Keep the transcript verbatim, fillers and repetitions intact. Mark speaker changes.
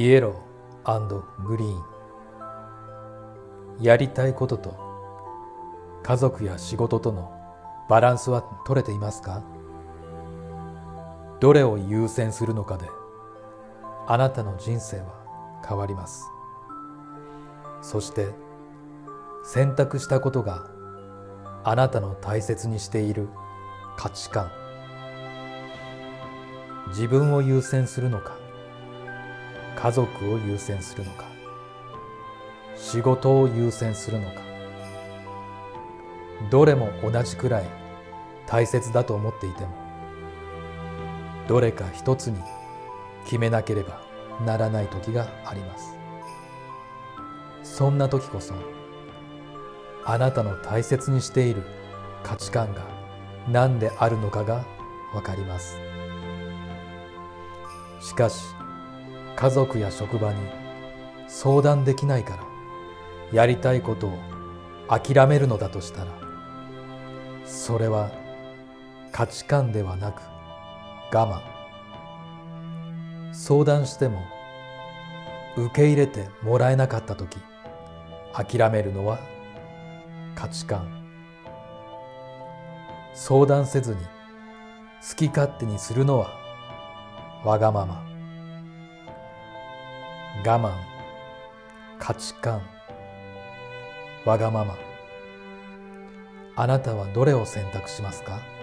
Speaker 1: イエロー&グリーン。やりたいことと家族や仕事とのバランスは取れていますか？どれを優先するのかであなたの人生は変わります。そして選択したことがあなたの大切にしている価値観、自分を優先するのか、家族を優先するのか、仕事を優先するのか、どれも同じくらい大切だと思っていても、どれか一つに決めなければならない時があります。そんな時こそ、あなたの大切にしている価値観が何であるのかがわかります。しかし、家族や職場に相談できないからやりたいことを諦めるのだとしたら、それは価値観ではなく我慢。相談しても受け入れてもらえなかったとき、諦めるのは価値観。相談せずに好き勝手にするのはわがまま。我慢、価値観、わがまま。あなたはどれを選択しますか？